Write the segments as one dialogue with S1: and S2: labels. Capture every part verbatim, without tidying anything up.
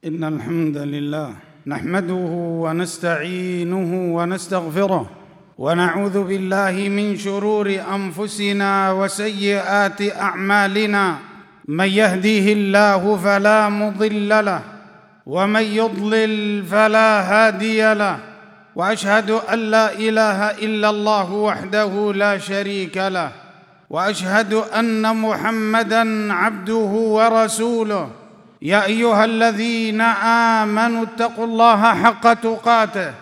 S1: إن الحمد لله نحمده ونستعينه ونستغفره ونعوذ بالله من شرور أنفسنا وسيئات أعمالنا. من يهديه الله فلا مضل له ومن يضلل فلا هادي له، وأشهد أن لا إله إلا الله وحده لا شريك له، وأشهد أن محمدًا عبده ورسوله. يا أيها الذين آمنوا اتقوا الله حق تقاته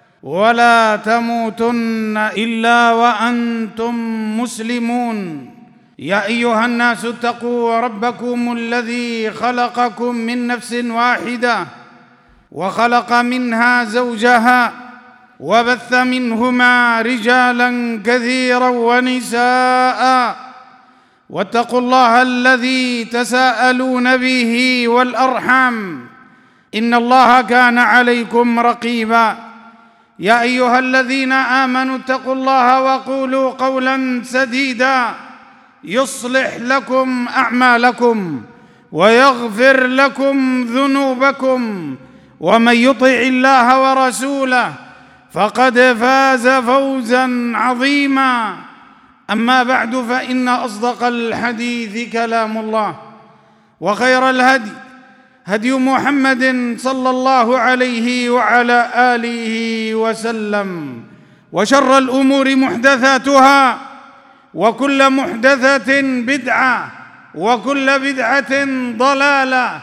S1: ولا تموتن إلا وأنتم مسلمون. يا أيها الناس اتقوا ربكم الذي خلقكم من نفس واحدة وخلق منها زوجها وبث منهما رجالا كثيرا ونساء، واتقوا الله الذي تساءلون به والأرحام إن الله كان عليكم رقيبا. يا أيها الذين آمنوا اتقوا الله وقولوا قولا سديدا يصلح لكم أعمالكم ويغفر لكم ذنوبكم، ومن يطع الله ورسوله فقد فاز فوزا عظيما. أما بعد، فإن أصدق الحديث كلام الله، وخير الهدي هدي محمد صلى الله عليه وعلى آله وسلم، وشر الأمور محدثاتها، وكل محدثة بدعة، وكل بدعة ضلالة،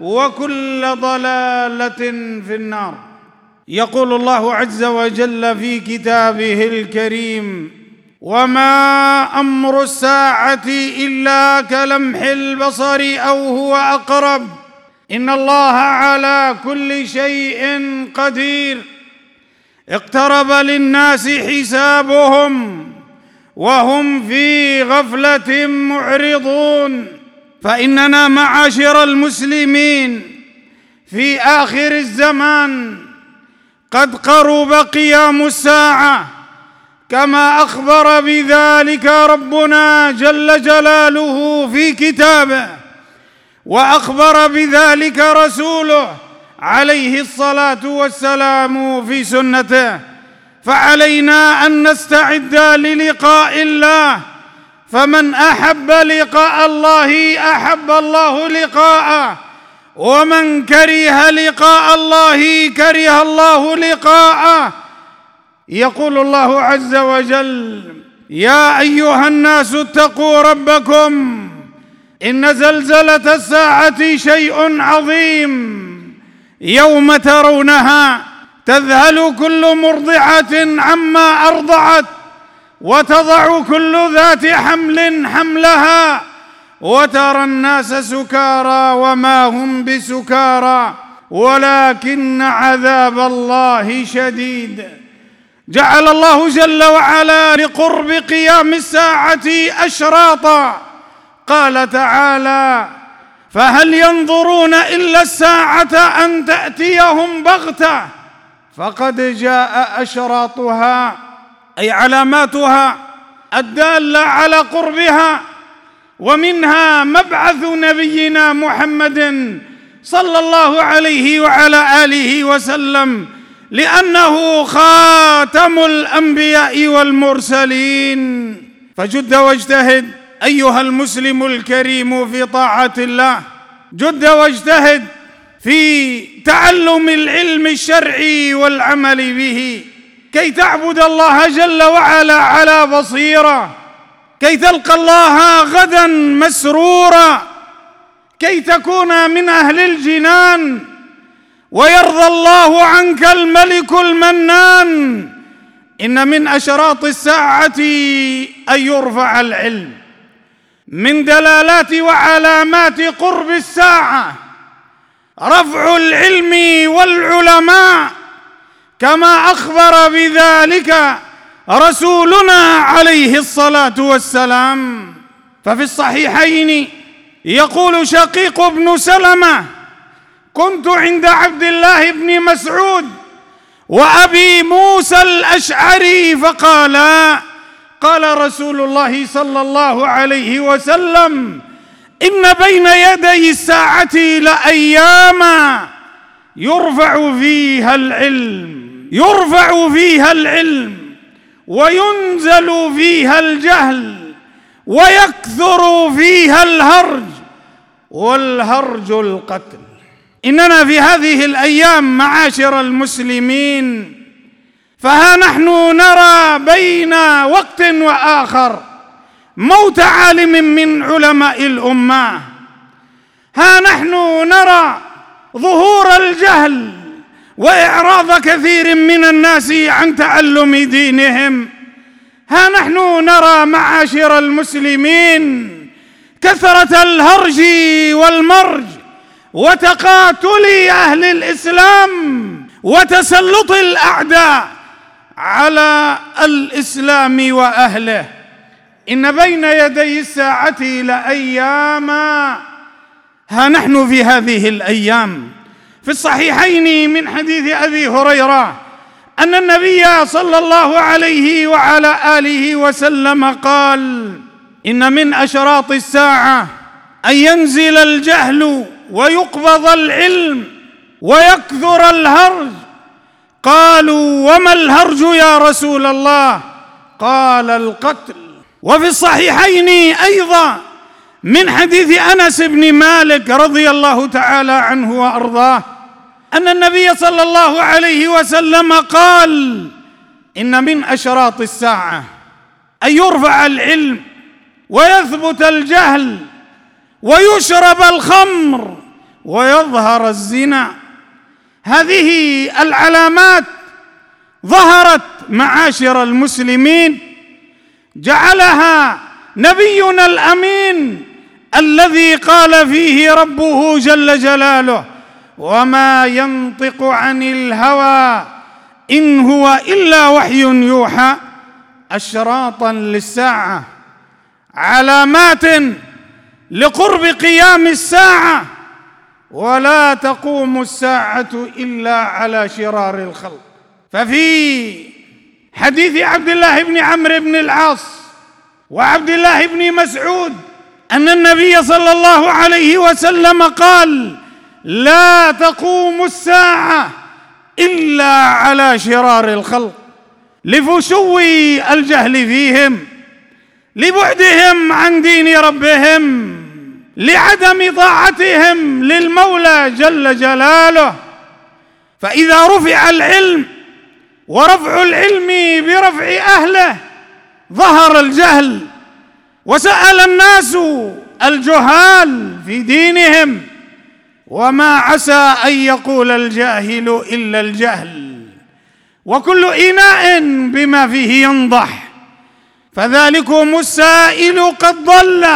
S1: وكل ضلالة في النار. يقول الله عز وجل في كتابه الكريم: وما أمر الساعة إلا كلمح البصر أو هو أقرب إن الله على كل شيء قدير. اقترب للناس حسابهم وهم في غفلة معرضون. فإننا معاشر المسلمين في آخر الزمان قد قرب قيام الساعة، كما أخبر بذلك ربنا جل جلاله في كتابه، وأخبر بذلك رسوله عليه الصلاة والسلام في سنته. فعلينا أن نستعد للقاء الله، فمن أحب لقاء الله أحب الله لقاءه، ومن كره لقاء الله كره الله لقاءه. يقول الله عز وجل: يا أيها الناس اتقوا ربكم إن زلزلة الساعة شيء عظيم، يوم ترونها تذهل كل مرضعة عما أرضعت، وتضع كل ذات حمل حملها، وترى الناس سكارى وما هم بسكارى ولكن عذاب الله شديد. جعل الله جل وعلا لقرب قيام الساعة أشراطا. قال تعالى: فهل ينظرون إلا الساعة أن تأتيهم بغتة فقد جاء أشراطها، أي علاماتها الدالة على قربها. ومنها مبعث نبينا محمد صلى الله عليه وعلى آله وسلم، لأنه خاتم الأنبياء والمرسلين. فجد واجتهد أيها المسلم الكريم في طاعة الله، جد واجتهد في تعلم العلم الشرعي والعمل به، كي تعبد الله جل وعلا على بصيرة، كي تلقى الله غدا مسرورا، كي تكون من أهل الجنان ويرضى الله عنك الملك المنان. إن من أشراط الساعة أن يرفع العلم. من دلالات وعلامات قرب الساعة رفع العلم والعلماء، كما أخبر بذلك رسولنا عليه الصلاة والسلام. ففي الصحيحين يقول شقيق بن سلمة: كنت عند عبد الله بن مسعود وأبي موسى الأشعري فقالا: قال رسول الله صلى الله عليه وسلم: إن بين يدي الساعة لأياما يرفع فيها العلم يرفع فيها العلم وينزل فيها الجهل ويكثر فيها الهرج، والهرج القتل. إننا في هذه الأيام معاشر المسلمين فها نحن نرى بين وقت وآخر موت عالم من علماء الأمة، ها نحن نرى ظهور الجهل وإعراض كثير من الناس عن تعلم دينهم، ها نحن نرى معاشر المسلمين كثرة الهرج والمرج وتقاتل أهل الإسلام وتسلط الأعداء على الإسلام وأهله. إن بين يدي الساعة لأياما، ها نحن في هذه الأيام. في الصحيحين من حديث أبي هريرة أن النبي صلى الله عليه وعلى آله وسلم قال: إن من أشراط الساعة أن ينزل الجهل ويقبض العلم ويكثر الهرج. قالوا: وما الهرج يا رسول الله؟ قال: القتل. وفي الصحيحين أيضا من حديث أنس بن مالك رضي الله تعالى عنه وأرضاه أن النبي صلى الله عليه وسلم قال: إن من أشراط الساعة أن يرفع العلم ويثبت الجهل ويشرب الخمر ويظهر الزنا. هذه العلامات ظهرت معاشر المسلمين، جعلها نبينا الأمين الذي قال فيه ربه جل جلاله: وما ينطق عن الهوى إن هو إلا وحي يوحى. أشراطا للساعة، علامات لقرب قيام الساعة، ولا تقوم الساعة إلا على شرار الخلق. ففي حديث عبد الله بن عمرو بن العاص وعبد الله بن مسعود أن النبي صلى الله عليه وسلم قال: لا تقوم الساعة إلا على شرار الخلق، لفشو الجهل فيهم، لبعدهم عن دين ربهم، لعدم طاعتهم للمولى جل جلاله. فإذا رفع العلم ورفع العلم برفع أهله ظهر الجهل، وسأل الناس الجهال في دينهم، وما عسى أن يقول الجاهل إلا الجهل، وكل إناء بما فيه ينضح. فذلكم السائل قد ضل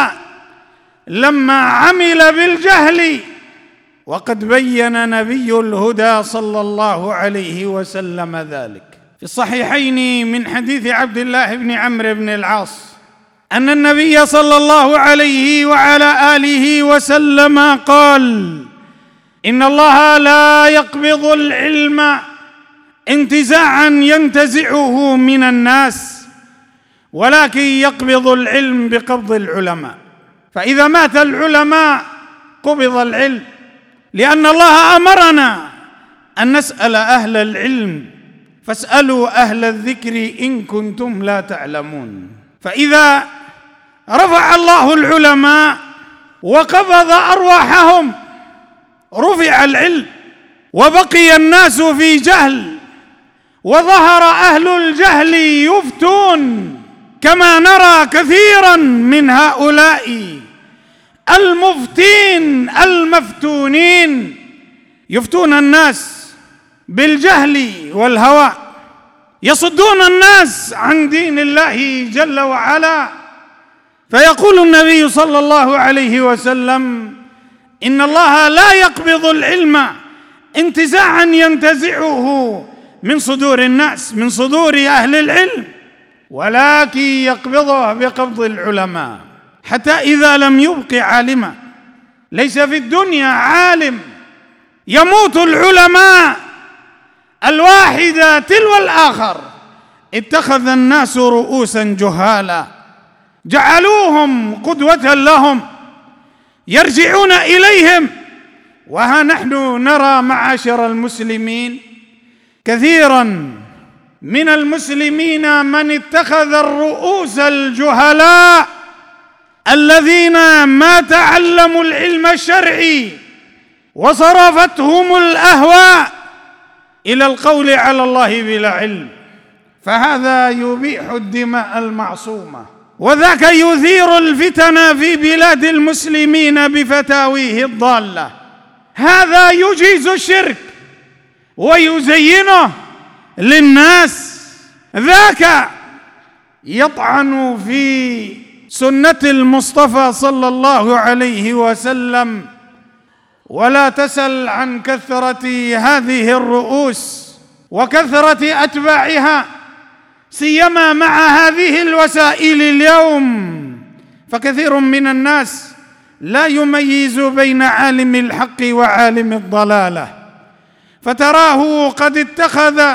S1: لما عمل بالجهل، وقد بين نبي الهدى صلى الله عليه وسلم ذلك. في الصحيحين من حديث عبد الله بن عمرو بن العاص أن النبي صلى الله عليه وعلى آله وسلم قال: إن الله لا يقبض العلم انتزاعا ينتزعه من الناس، ولكن يقبض العلم بقبض العلماء. فإذا مات العلماء قبض العلم، لأن الله أمرنا أن نسأل أهل العلم فاسألوا أهل الذكر إن كنتم لا تعلمون. فإذا رفع الله العلماء وقبض أرواحهم رفع العلم، وبقي الناس في جهل، وظهر أهل الجهل يفتون، كما نرى كثيرا من هؤلاء المفتين المفتونين يفتون الناس بالجهل والهوى، يصدون الناس عن دين الله جل وعلا. فيقول النبي صلى الله عليه وسلم: إن الله لا يقبض العلم انتزاعا ينتزعه من صدور الناس، من صدور أهل العلم، ولكن يقبضه بقبض العلماء، حتى إذا لم يبق عالما، ليس في الدنيا عالم، يموت العلماء الواحد تلو الآخر، اتخذ الناس رؤوسا جهالا جعلوهم قدوة لهم، يرجعون إليهم وها نحن نرى معاشر المسلمين كثيرا من المسلمين من اتخذ الرؤوس الجهلاء الذين ما تعلموا العلم الشرعي وصرفتهم الأهواء إلى القول على الله بلا علم، فهذا يبيح الدماء المعصومة، وذاك يثير الفتن في بلاد المسلمين بفتاويه الضالة. هذا يجيز الشرك ويزينه للناس، ذاك يطعن في سنة المصطفى صلى الله عليه وسلم. ولا تسل عن كثرة هذه الرؤوس وكثرة أتباعها، سيما مع هذه الوسائل اليوم، فكثير من الناس لا يميز بين عالم الحق وعالم الضلالة، فتراه قد اتخذ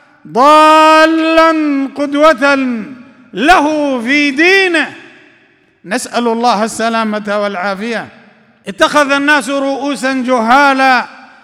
S1: ضالا قدوة له في دينه، نسأل الله السلامة والعافية. اتخذ الناس رؤوسا جهالا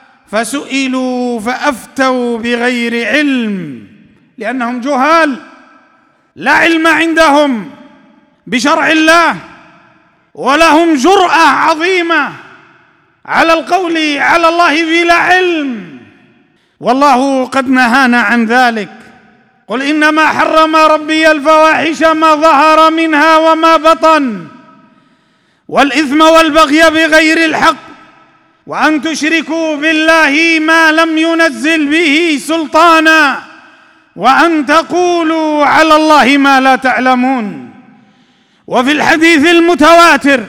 S1: فسئلوا فأفتوا بغير علم، لأنهم جهال لا علم عندهم بشرع الله، ولهم جرأة عظيمة على القول على الله بلا علم، والله قد نهانا عن ذلك. قل إنما حرم ربي الفواحش ما ظهر منها وما بطن والإثم والبغي بغير الحق وأن تشركوا بالله ما لم ينزل به سلطانا وأن تقولوا على الله ما لا تعلمون. وفي الحديث المتواتر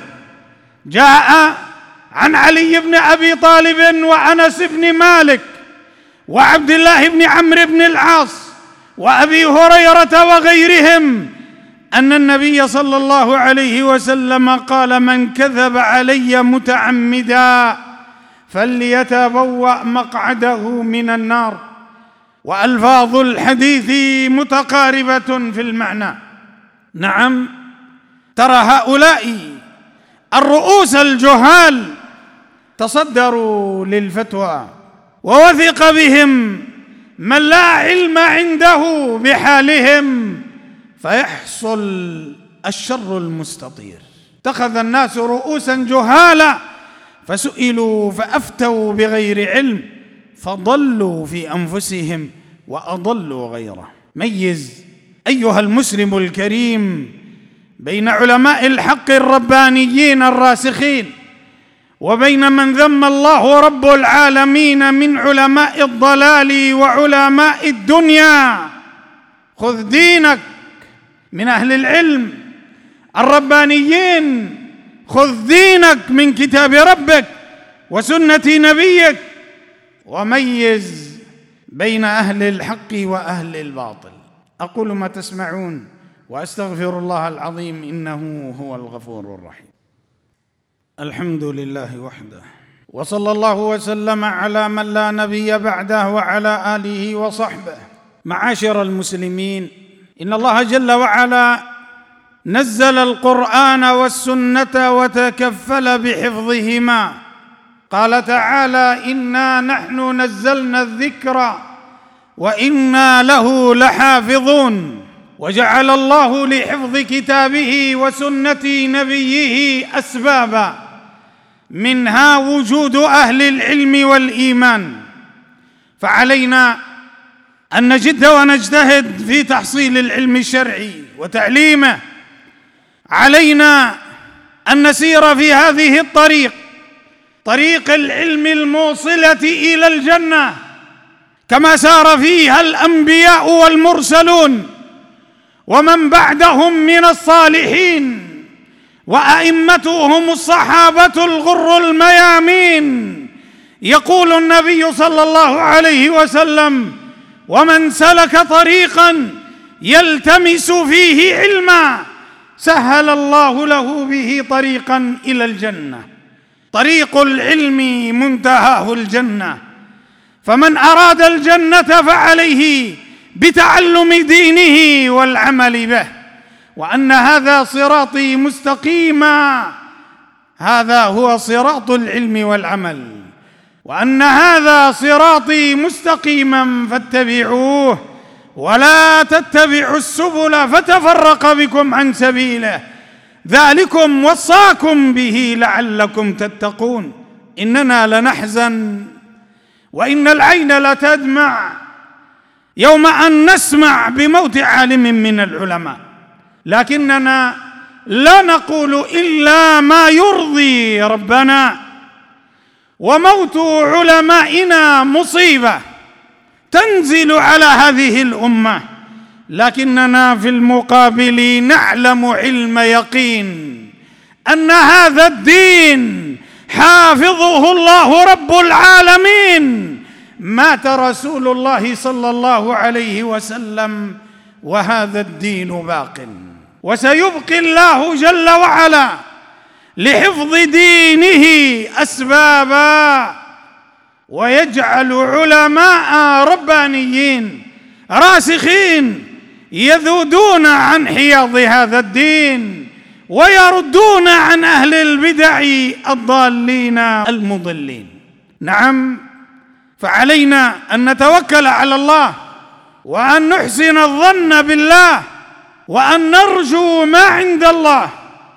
S1: جاء عن علي بن أبي طالب وأنس بن مالك وعبد الله بن عمرو بن العاص وأبي هريرة وغيرهم أن النبي صلى الله عليه وسلم قال: من كذب علي متعمدا فليتبوأ مقعده من النار. وألفاظ الحديث متقاربة في المعنى. نعم، ترى هؤلاء الرؤوس الجهال تصدروا للفتوى، ووثق بهم من لا علم عنده بحالهم، فيحصل الشر المستطير. اتخذ الناس رؤوسا جهالا فسئلوا فأفتوا بغير علم فضلوا في أنفسهم وأضلوا غيره. ميز أيها المسلم الكريم بين علماء الحق الربانيين الراسخين وبين من ذم الله رب العالمين من علماء الضلال وعلماء الدنيا. خذ دينك من أهل العلم الربانيين، خذ دينك من كتاب ربك وسنة نبيك، وميز بين أهل الحق وأهل الباطل. أقول ما تسمعون وأستغفر الله العظيم إنه هو الغفور الرحيم. الحمد لله وحده، وصلى الله وسلم على من لا نبي بعده وعلى آله وصحبه. معاشر المسلمين، إن الله جل وعلا نزل القرآن والسنة وتكفل بحفظهما. قال تعالى: إنا نحن نزلنا الذكر وإنا له لحافظون. وجعل الله لحفظ كتابه وسنة نبيه أسبابا، منها وجود أهل العلم والإيمان. فعلينا أن نجد ونجتهد في تحصيل العلم الشرعي وتعليمه. علينا أن نسير في هذه الطريق، طريق العلم الموصلة إلى الجنة، كما سار فيها الأنبياء والمرسلون ومن بعدهم من الصالحين وأئمتهم الصحابة الغر الميامين. يقول النبي صلى الله عليه وسلم: ومن سلك طريقا يلتمس فيه علما سهل الله له به طريقا إلى الجنة. طريق العلم منتهاه الجنة، فمن أراد الجنة فعليه بتعلم دينه والعمل به، وأن هذا صراطي مستقيما. هذا هو صراط العلم والعمل. وأن هذا صراطي مستقيما فاتبعوه ولا تتبعوا السبل فتفرق بكم عن سبيله ذلكم وصاكم به لعلكم تتقون. إننا لنحزن وإن العين لتدمع يوم أن نسمع بموت عالم من العلماء، لكننا لا نقول إلا ما يرضي ربنا، وموت علمائنا مصيبة تنزل على هذه الأمة، لكننا في المقابل نعلم علم يقين أن هذا الدين حافظه الله رب العالمين. مات رسول الله صلى الله عليه وسلم وهذا الدين باق، وسيبقي الله جل وعلا لحفظ دينه أسبابا، ويجعل علماء ربانيين راسخين يذودون عن حياض هذا الدين ويردون عن أهل البدع الضالين المضلين. نعم، فعلينا أن نتوكل على الله وأن نحسن الظن بالله وأن نرجو ما عند الله،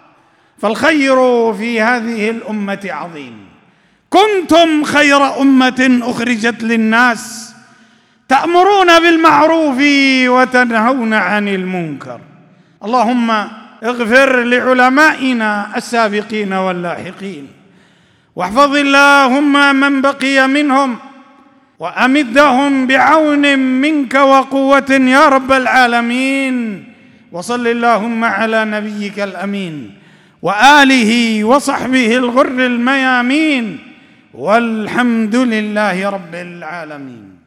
S1: فالخير في هذه الأمة عظيم. كنتم خير أمة أخرجت للناس تأمرون بالمعروف وتنهون عن المنكر. اللهم اغفر لعلمائنا السابقين واللاحقين، واحفظ اللهم من بقي منهم، وأمدهم بعون منك وقوة يا رب العالمين. وصل اللهم على نبيك الأمين وآله وصحبه الغر الميامين، والحمد لله رب العالمين.